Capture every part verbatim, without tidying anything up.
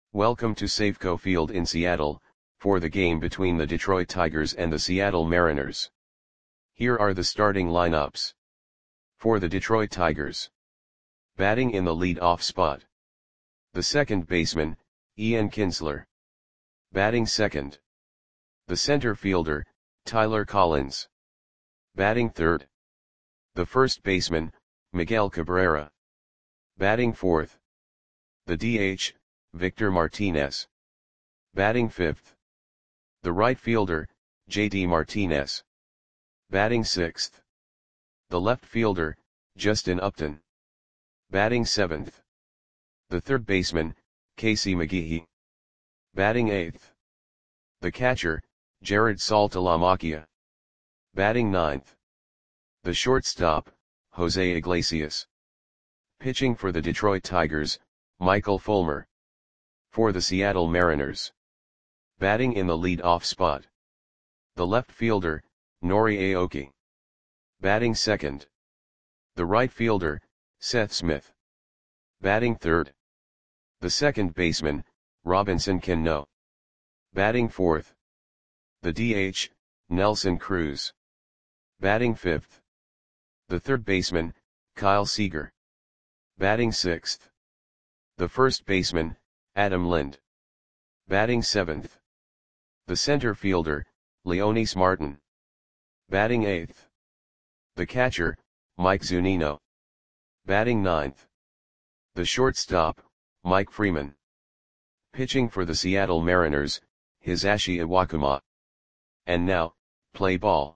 Welcome to Safeco Field in Seattle, for the game between the Detroit Tigers and the Seattle Mariners. Here are the starting lineups. For the Detroit Tigers. Batting in the lead-off spot. The second baseman, Ian Kinsler. Batting second. The center fielder, Tyler Collins. Batting third. The first baseman, Miguel Cabrera. Batting fourth. The D H, Victor Martinez. Batting fifth. The right fielder, J D Martinez. Batting sixth. The left fielder, Justin Upton. Batting seventh. The third baseman, Casey McGehee. Batting eighth. The catcher, Jared Saltalamacchia. Batting ninth. The shortstop, Jose Iglesias. Pitching for the Detroit Tigers, Michael Fulmer. For the Seattle Mariners. Batting in the lead-off spot. The left fielder, Nori Aoki. Batting second. The right fielder, Seth Smith. Batting third. The second baseman, Robinson Cano. Batting fourth. The D H, Nelson Cruz. Batting fifth. The third baseman, Kyle Seager. Batting sixth. The first baseman, Adam Lind. Batting seventh. The center fielder, Leonys Martin. Batting eighth. The catcher, Mike Zunino. Batting ninth. The shortstop, Mike Freeman. Pitching for the Seattle Mariners, Hisashi Iwakuma. And now, play ball.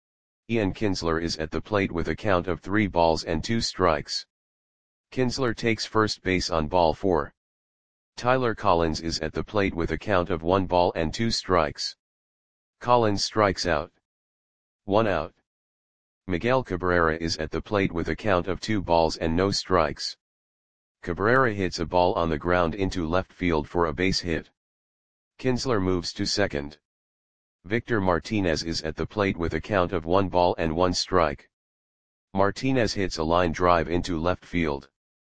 Ian Kinsler is at the plate with a count of three balls and two strikes. Kinsler takes first base on ball four. Tyler Collins is at the plate with a count of one ball and two strikes. Collins strikes out. One out. Miguel Cabrera is at the plate with a count of two balls and no strikes. Cabrera hits a ball on the ground into left field for a base hit. Kinsler moves to second. Victor Martinez is at the plate with a count of one ball and one strike. Martinez hits a line drive into left field.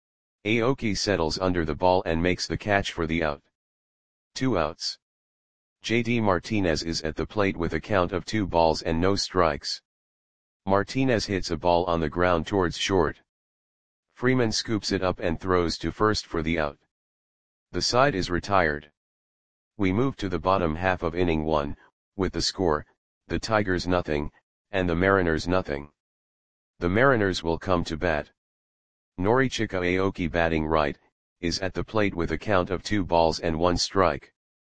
Aoki settles under the ball and makes the catch for the out. Two outs. J D Martinez is at the plate with a count of two balls and no strikes. Martinez hits a ball on the ground towards short. Freeman scoops it up and throws to first for the out. The side is retired. We move to the bottom half of inning one, with the score, the Tigers nothing, and the Mariners nothing. The Mariners will come to bat. Norichika Aoki, batting right, is at the plate with a count of two balls and one strike.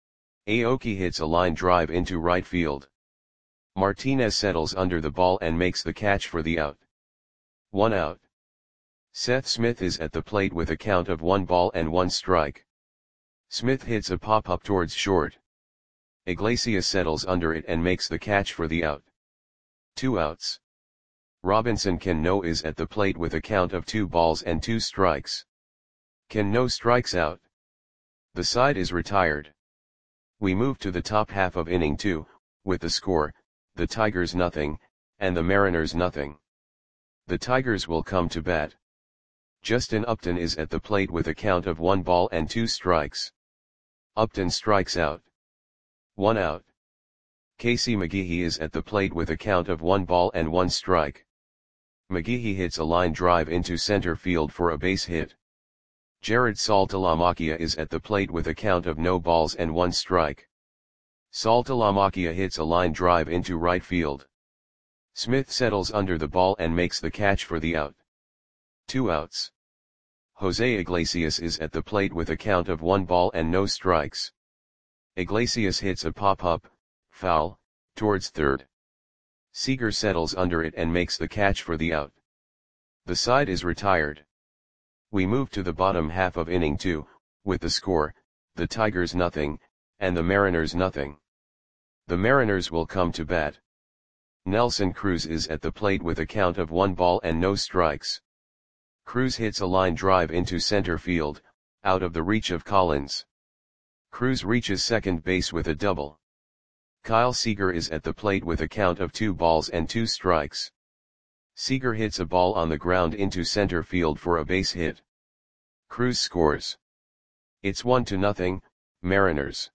Aoki hits a line drive into right field. Martinez settles under the ball and makes the catch for the out. One out. Seth Smith is at the plate with a count of one ball and one strike. Smith hits a pop-up towards short. Iglesias settles under it and makes the catch for the out. Two outs. Robinson Cano is at the plate with a count of two balls and two strikes. Cano strikes out. The side is retired. We move to the top half of inning two, with the score, the Tigers nothing, and the Mariners nothing. The Tigers will come to bat. Justin Upton is at the plate with a count of one ball and two strikes. Upton strikes out. One out. Casey McGehee is at the plate with a count of one ball and one strike. McGehee hits a line drive into center field for a base hit. Jared Saltalamacchia is at the plate with a count of no balls and one strike. Saltalamacchia hits a line drive into right field. Smith settles under the ball and makes the catch for the out. Two outs. Jose Iglesias is at the plate with a count of one ball and no strikes. Iglesias hits a pop-up, foul, towards third. Seager settles under it and makes the catch for the out. The side is retired. We move to the bottom half of inning two, with the score, the Tigers nothing, and the Mariners nothing. The Mariners will come to bat. Nelson Cruz is at the plate with a count of one ball and no strikes. Cruz hits a line drive into center field, out of the reach of Collins. Cruz reaches second base with a double. Kyle Seager is at the plate with a count of two balls and two strikes. Seager hits a ball on the ground into center field for a base hit. Cruz scores. It's one to nothing, Mariners.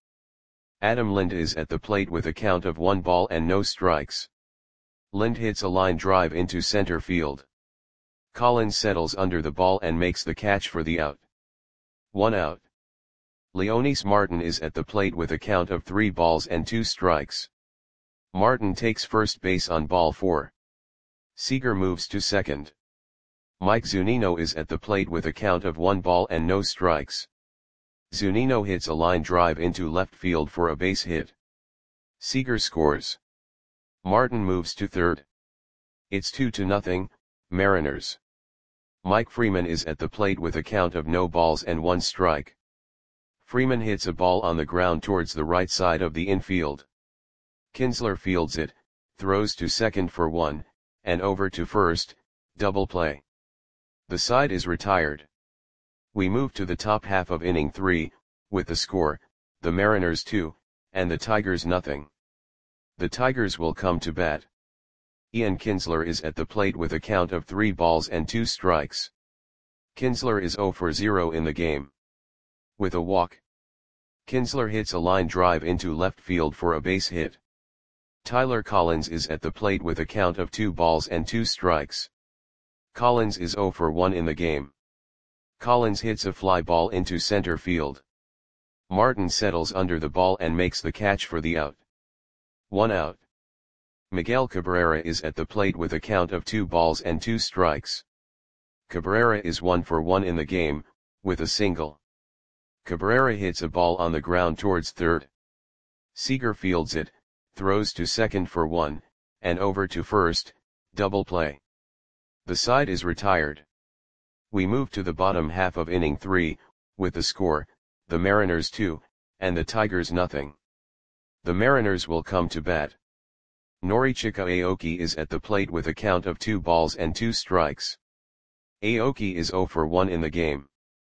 Adam Lind is at the plate with a count of one ball and no strikes. Lind hits a line drive into center field. Collins settles under the ball and makes the catch for the out. One out. Leonys Martin is at the plate with a count of three balls and two strikes. Martin takes first base on ball four. Seager moves to second. Mike Zunino is at the plate with a count of one ball and no strikes. Zunino hits a line drive into left field for a base hit. Seager scores. Martin moves to third. It's two to nothing, Mariners. Mike Freeman is at the plate with a count of no balls and one strike. Freeman hits a ball on the ground towards the right side of the infield. Kinsler fields it, throws to second for one, and over to first, double play. The side is retired. We move to the top half of inning three, with the score, the Mariners two, and the Tigers nothing. The Tigers will come to bat. Ian Kinsler is at the plate with a count of three balls and two strikes. Kinsler is zero for zero in the game. With a walk. Kinsler hits a line drive into left field for a base hit. Tyler Collins is at the plate with a count of two balls and two strikes. Collins is zero for one in the game. Collins hits a fly ball into center field. Martin settles under the ball and makes the catch for the out. One out. Miguel Cabrera is at the plate with a count of two balls and two strikes. Cabrera is one for one in the game, with a single. Cabrera hits a ball on the ground towards third. Seager fields it, throws to second for one, and over to first, double play. The side is retired. We move to the bottom half of inning three, with the score, the Mariners two, and the Tigers nothing. The Mariners will come to bat. Norichika Aoki is at the plate with a count of two balls and two strikes. Aoki is zero for one in the game.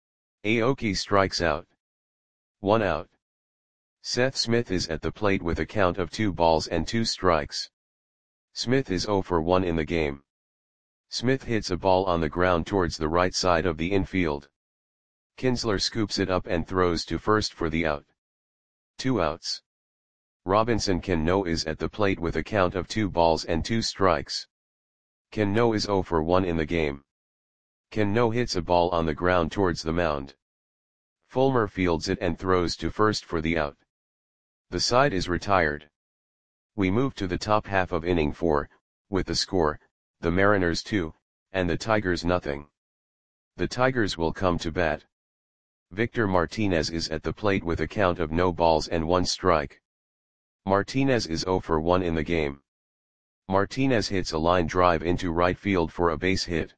Aoki strikes out. One out. Seth Smith is at the plate with a count of two balls and two strikes. Smith is zero for one in the game. Smith hits a ball on the ground towards the right side of the infield. Kinsler scoops it up and throws to first for the out. Two outs. Robinson Cano is at the plate with a count of two balls and two strikes. Cano is zero for one in the game. Cano hits a ball on the ground towards the mound. Fulmer fields it and throws to first for the out. The side is retired. We move to the top half of inning four, with the score, the Mariners two, and the Tigers nothing. The Tigers will come to bat. Victor Martinez is at the plate with a count of no balls and one strike. Martinez is zero for one in the game. Martinez hits a line drive into right field for a base hit.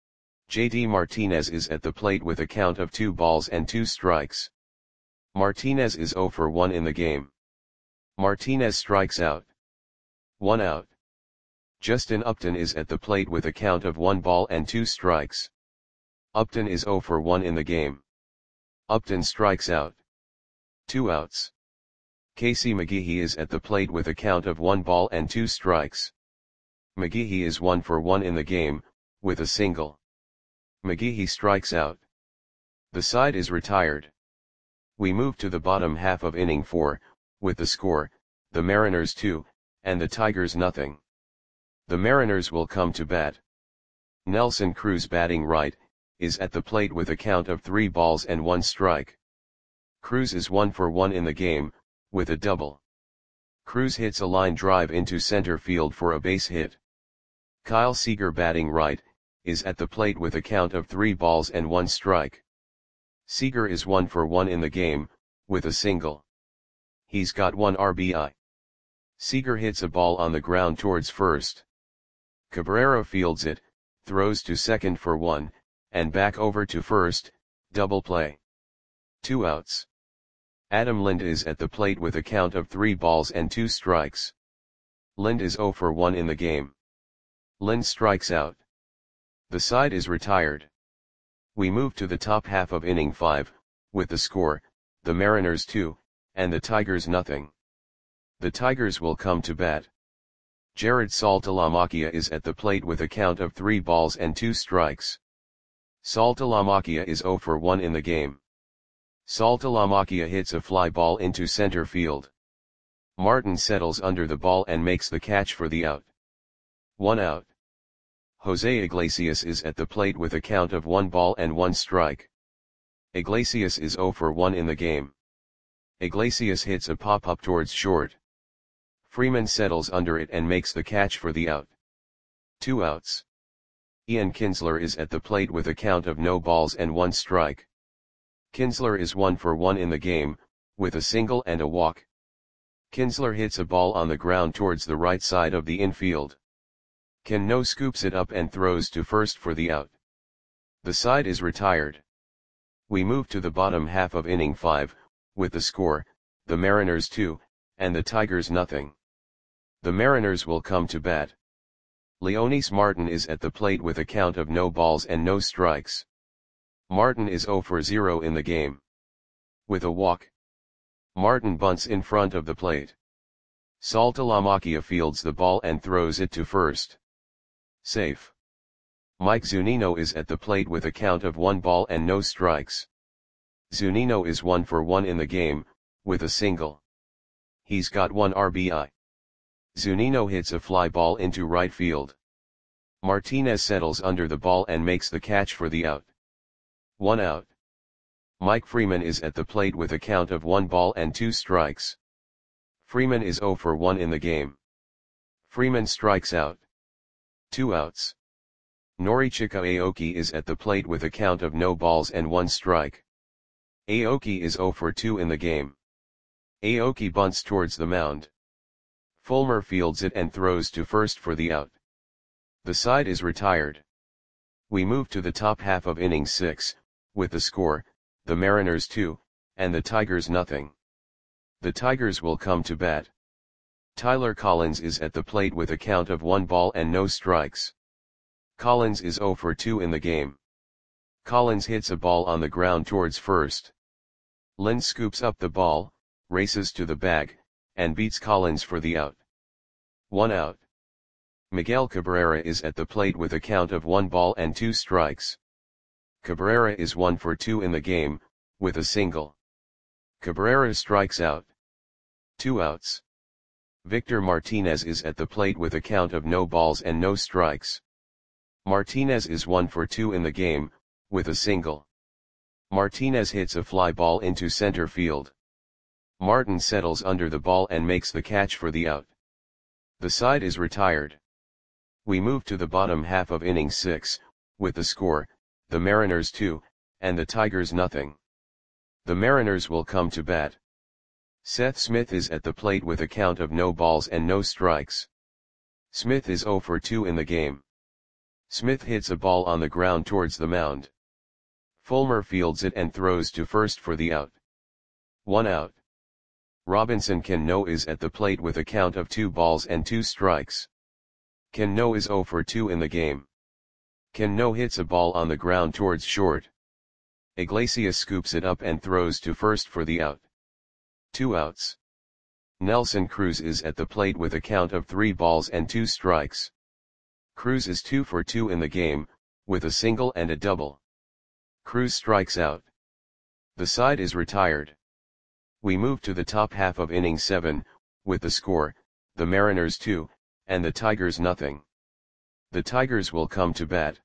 J D Martinez is at the plate with a count of two balls and two strikes. Martinez is zero for one in the game. Martinez strikes out. One out. Justin Upton is at the plate with a count of one ball and two strikes. Upton is zero for one in the game. Upton strikes out. Two outs. Casey McGehee is at the plate with a count of one ball and two strikes. McGehee is one for one in the game, with a single. McGehee strikes out. The side is retired. We move to the bottom half of inning four, with the score, the Mariners two, and the Tigers nothing. The Mariners will come to bat. Nelson Cruz batting right, is at the plate with a count of three balls and one strike. Cruz is one for one in the game, with a double. Cruz hits a line drive into center field for a base hit. Kyle Seager batting right, is at the plate with a count of three balls and one strike. Seager is one for one in the game, with a single. He's got one R B I. Seager hits a ball on the ground towards first. Cabrera fields it, throws to second for one, and back over to first, double play. Two outs. Adam Lind is at the plate with a count of three balls and two strikes. Lind is zero for one in the game. Lind strikes out. The side is retired. We move to the top half of inning five, with the score, the Mariners two, and the Tigers nothing. The Tigers will come to bat. Jared Saltalamacchia is at the plate with a count of three balls and two strikes. Saltalamacchia is zero for one in the game. Saltalamacchia hits a fly ball into center field. Martin settles under the ball and makes the catch for the out. One out. Jose Iglesias is at the plate with a count of one ball and one strike. Iglesias is zero for one in the game. Iglesias hits a pop-up towards short. Freeman settles under it and makes the catch for the out. Two outs. Ian Kinsler is at the plate with a count of no balls and one strike. Kinsler is one for one in the game, with a single and a walk. Kinsler hits a ball on the ground towards the right side of the infield. Cano scoops it up and throws to first for the out. The side is retired. We move to the bottom half of inning five, with the score, the Mariners two, and the Tigers nothing. The Mariners will come to bat. Leonys Martin is at the plate with a count of no balls and no strikes. Martin is zero for zero in the game. With a walk. Martin bunts in front of the plate. Saltalamacchia fields the ball and throws it to first. Safe. Mike Zunino is at the plate with a count of one ball and no strikes. Zunino is one for one in the game, with a single. He's got one R B I. Zunino hits a fly ball into right field. Martinez settles under the ball and makes the catch for the out. One out. Mike Freeman is at the plate with a count of one ball and two strikes. Freeman is zero for one in the game. Freeman strikes out. Two outs. Norichika Aoki is at the plate with a count of no balls and one strike. Aoki is zero for two in the game. Aoki bunts towards the mound. Fulmer fields it and throws to first for the out. The side is retired. We move to the top half of inning six, with the score, the Mariners two, and the Tigers nothing. The Tigers will come to bat. Tyler Collins is at the plate with a count of one ball and no strikes. Collins is zero for two in the game. Collins hits a ball on the ground towards first. Lynn scoops up the ball, races to the bag, and beats Collins for the out. One out. Miguel Cabrera is at the plate with a count of one ball and two strikes. Cabrera is one for two in the game, with a single. Cabrera strikes out. Two outs. Victor Martinez is at the plate with a count of no balls and no strikes. Martinez is one for two in the game, with a single. Martinez hits a fly ball into center field. Martin settles under the ball and makes the catch for the out. The side is retired. We move to the bottom half of inning six, with the score, the Mariners two, and the Tigers nothing. The Mariners will come to bat. Seth Smith is at the plate with a count of no balls and no strikes. Smith is zero for two in the game. Smith hits a ball on the ground towards the mound. Fulmer fields it and throws to first for the out. One out. Robinson Cano is at the plate with a count of two balls and two strikes. Cano is zero for two in the game. Cano hits a ball on the ground towards short. Iglesias scoops it up and throws to first for the out. Two outs. Nelson Cruz is at the plate with a count of three balls and two strikes. Cruz is two for two in the game, with a single and a double. Cruz strikes out. The side is retired. We move to the top half of inning seven, with the score, the Mariners two, and the Tigers nothing. The Tigers will come to bat.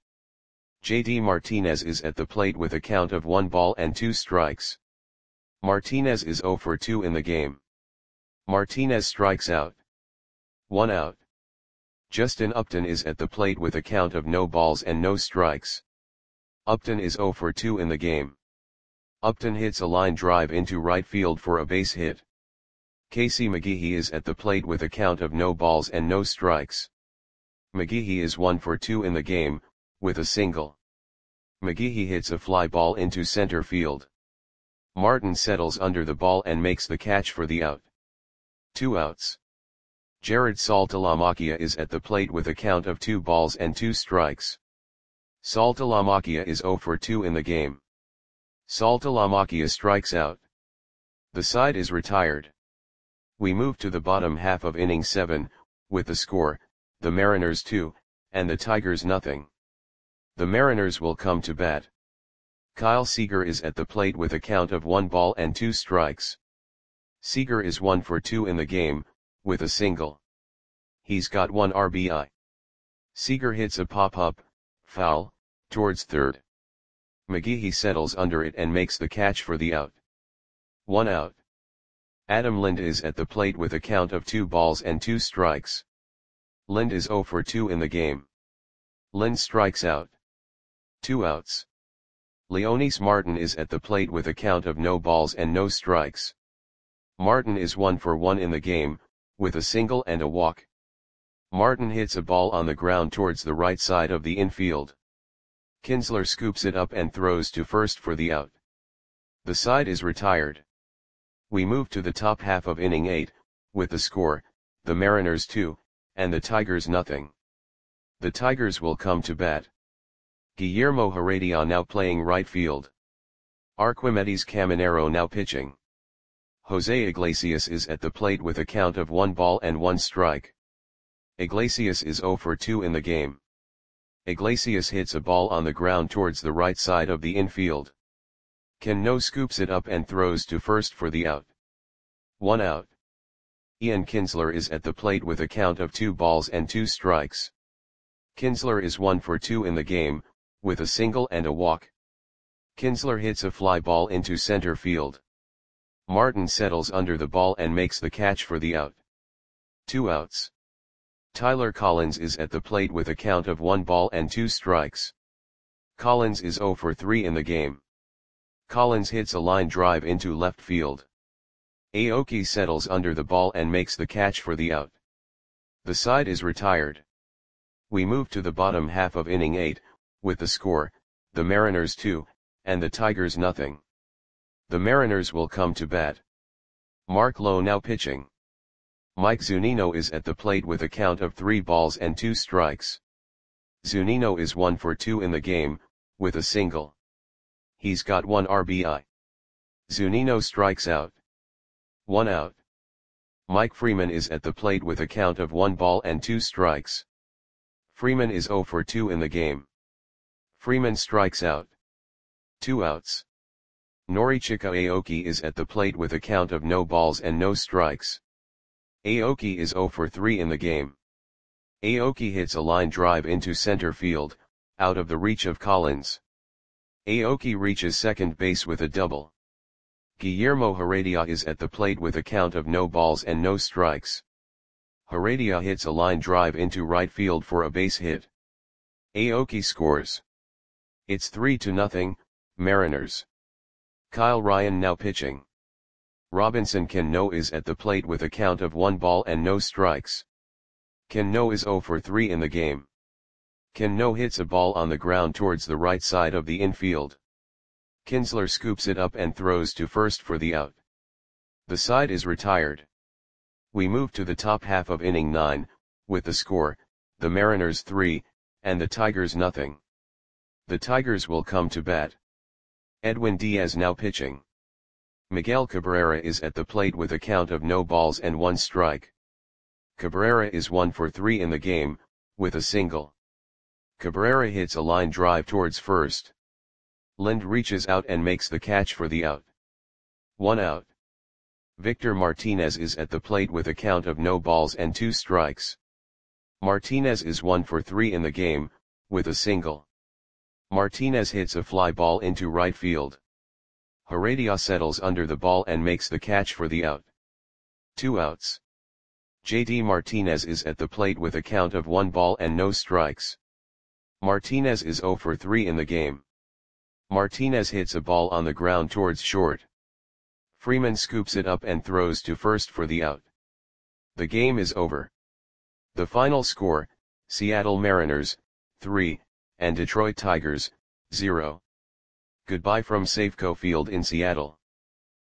J D Martinez is at the plate with a count of one ball and two strikes. Martinez is zero for two in the game. Martinez strikes out. One out. Justin Upton is at the plate with a count of no balls and no strikes. Upton is zero for two in the game. Upton hits a line drive into right field for a base hit. Casey McGehee is at the plate with a count of no balls and no strikes. McGehee is one for two in the game, with a single. McGehee hits a fly ball into center field. Martin settles under the ball and makes the catch for the out. Two outs. Jared Saltalamacchia is at the plate with a count of two balls and two strikes. Saltalamacchia is zero for two in the game. Saltalamacchia strikes out. The side is retired. We move to the bottom half of inning seven, with the score, the Mariners two, and the Tigers nothing. The Mariners will come to bat. Kyle Seager is at the plate with a count of one ball and two strikes. Seager is one for two in the game, with a single. He's got one R B I. Seager hits a pop-up, foul, towards third. McGehee settles under it and makes the catch for the out. One out. Adam Lind is at the plate with a count of two balls and two strikes. Lind is zero for two in the game. Lind strikes out. Two outs. Leonys Martin is at the plate with a count of no balls and no strikes. Martin is one for one in the game, with a single and a walk. Martin hits a ball on the ground towards the right side of the infield. Kinsler scoops it up and throws to first for the out. The side is retired. We move to the top half of inning eight, with the score, the Mariners two, and the Tigers nothing. The Tigers will come to bat. Guillermo Heredia now playing right field. Arquimedes Caminero now pitching. Jose Iglesias is at the plate with a count of one ball and one strike. Iglesias is zero for two in the game. Iglesias hits a ball on the ground towards the right side of the infield. Cano scoops it up and throws to first for the out. One out. Ian Kinsler is at the plate with a count of two balls and two strikes. Kinsler is one for two in the game, with a single and a walk. Kinsler hits a fly ball into center field. Martin settles under the ball and makes the catch for the out. Two outs. Tyler Collins is at the plate with a count of one ball and two strikes. Collins is zero for three in the game. Collins hits a line drive into left field. Aoki settles under the ball and makes the catch for the out. The side is retired. We move to the bottom half of inning eight, with the score, the Mariners two, and the Tigers nothing. The Mariners will come to bat. Mark Lowe now pitching. Mike Zunino is at the plate with a count of three balls and two strikes. Zunino is one for two in the game, with a single. He's got one R B I. Zunino strikes out. One out. Mike Freeman is at the plate with a count of one ball and two strikes. Freeman is zero for two in the game. Freeman strikes out. Two outs. Norichika Aoki is at the plate with a count of no balls and no strikes. Aoki is zero for three in the game. Aoki hits a line drive into center field, out of the reach of Collins. Aoki reaches second base with a double. Guillermo Heredia is at the plate with a count of no balls and no strikes. Heredia hits a line drive into right field for a base hit. Aoki scores. It's three to nothing, Mariners. Kyle Ryan now pitching. Robinson Cano is at the plate with a count of one ball and no strikes. Cano is zero for three in the game. Cano hits a ball on the ground towards the right side of the infield. Kinsler scoops it up and throws to first for the out. The side is retired. We move to the top half of inning nine, with the score, the Mariners three, and the Tigers nothing. The Tigers will come to bat. Edwin Diaz now pitching. Miguel Cabrera is at the plate with a count of no balls and one strike. Cabrera is one for three in the game, with a single. Cabrera hits a line drive towards first. Lind reaches out and makes the catch for the out. One out. Victor Martinez is at the plate with a count of no balls and two strikes. Martinez is one for three in the game, with a single. Martinez hits a fly ball into right field. Heredia settles under the ball and makes the catch for the out. Two outs. J D Martinez is at the plate with a count of one ball and no strikes. Martinez is zero for three in the game. Martinez hits a ball on the ground towards short. Freeman scoops it up and throws to first for the out. The game is over. The final score, Seattle Mariners, three, and Detroit Tigers, zero. Goodbye from Safeco Field in Seattle.